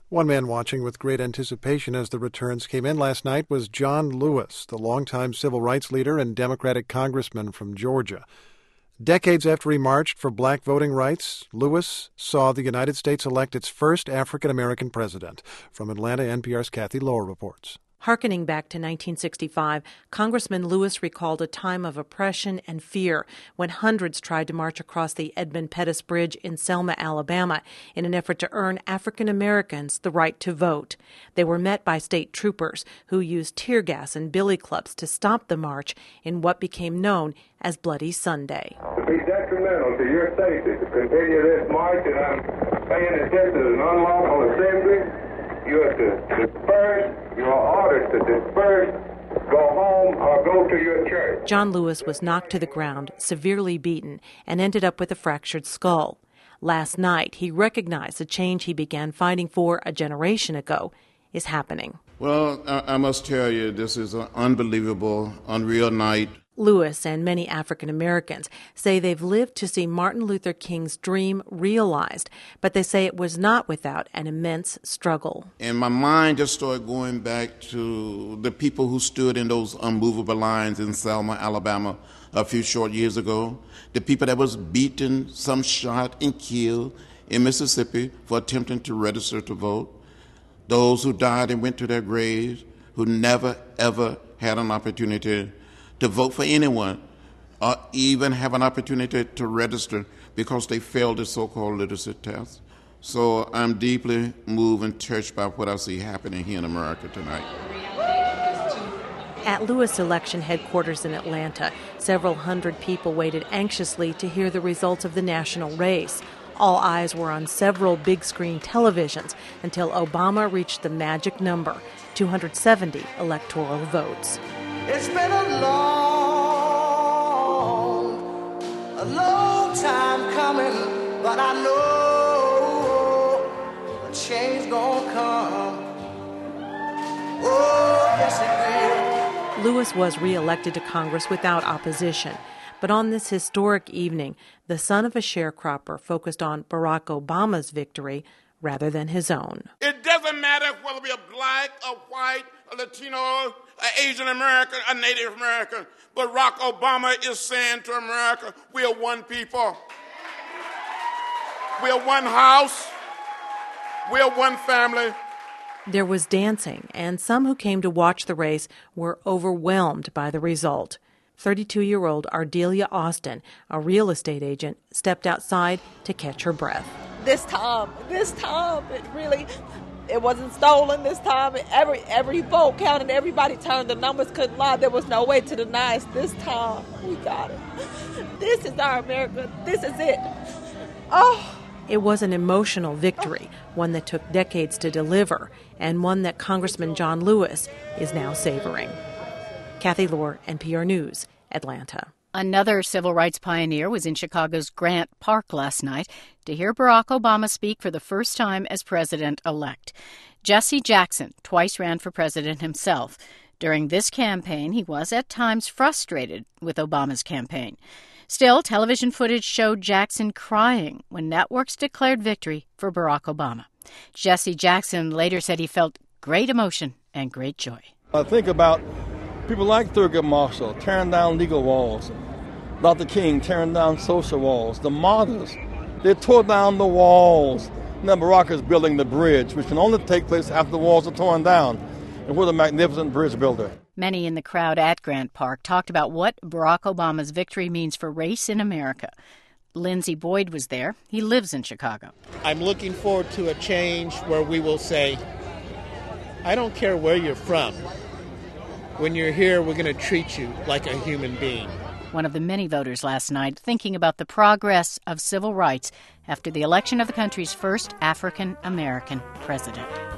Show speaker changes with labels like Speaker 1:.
Speaker 1: One man watching with great anticipation as the returns came in last night was John Lewis, the longtime civil rights leader and Democratic congressman from Georgia. Decades after he marched for black voting rights, Lewis saw the United States elect its first African-American president. From Atlanta, NPR's Kathy Lohr reports.
Speaker 2: Harkening back to 1965, Congressman Lewis recalled a time of oppression and fear when hundreds tried to march across the Edmund Pettus Bridge in Selma, Alabama, in an effort to earn African Americans the right to vote. They were met by state troopers who used tear gas and billy clubs to stop the march in what became known as Bloody Sunday.
Speaker 3: To be detrimental to your safety to continue this march, and I'm paying attention to an unlawful assembly. You are to disperse. You are ordered to disperse, go home, or go to your church.
Speaker 2: John Lewis was knocked to the ground, severely beaten, and ended up with a fractured skull. Last night, he recognized the change he began fighting for a generation ago is happening.
Speaker 4: Well, I must tell you, this is an unbelievable, unreal night.
Speaker 2: Lewis and many African Americans say they've lived to see Martin Luther King's dream realized, but they say it was not without an immense struggle.
Speaker 4: And my mind just started going back to the people who stood in those unmovable lines in Selma, Alabama, a few short years ago. The people that was beaten, some shot and killed in Mississippi for attempting to register to vote. Those who died and went to their graves, who never, ever had an opportunity to vote for anyone or even have an opportunity to register because they failed the so-called literacy test. So I'm deeply moved and touched by what I see happening here in America tonight.
Speaker 2: At Lewis election headquarters in Atlanta, several hundred people waited anxiously to hear the results of the national race. All eyes were on several big-screen televisions until Obama reached the magic number, 270 electoral votes.
Speaker 5: It's been a long time coming, but I know a change gonna come. Oh, yes it will.
Speaker 2: Lewis was reelected to Congress without opposition. But on this historic evening, the son of a sharecropper focused on Barack Obama's victory rather than his own.
Speaker 4: It doesn't matter whether we are black or white or Latino or Asian American or Native American. Barack Obama is saying to America, we are one people. We are one house. We are one family.
Speaker 2: There was dancing, and some who came to watch the race were overwhelmed by the result. 32-year-old Ardelia Austin, a real estate agent, stepped outside to catch her breath.
Speaker 6: This time, it wasn't stolen this time. Every vote counted, everybody turned, the numbers couldn't lie. There was no way to deny us. This time, we got it. This is our America. This is it. Oh.
Speaker 2: It was an emotional victory, one that took decades to deliver, and one that Congressman John Lewis is now savoring. Kathy Lohr, NPR News, Atlanta.
Speaker 7: Another civil rights pioneer was in Chicago's Grant Park last night to hear Barack Obama speak for the first time as president-elect. Jesse Jackson twice ran for president himself. During this campaign, he was at times frustrated with Obama's campaign. Still, television footage showed Jackson crying when networks declared victory for Barack Obama. Jesse Jackson later said he felt great emotion and great joy.
Speaker 8: I think about people like Thurgood Marshall tearing down legal walls, Dr. King tearing down social walls, the martyrs, they tore down the walls. Now Barack is building the bridge, which can only take place after the walls are torn down. And what a magnificent bridge builder.
Speaker 7: Many in the crowd at Grant Park talked about what Barack Obama's victory means for race in America. Lindsey Boyd was there. He lives in Chicago.
Speaker 9: I'm looking forward to a change where we will say, I don't care where you're from. When you're here, we're going to treat you like a human being.
Speaker 7: One of the many voters last night thinking about the progress of civil rights after the election of the country's first African-American president.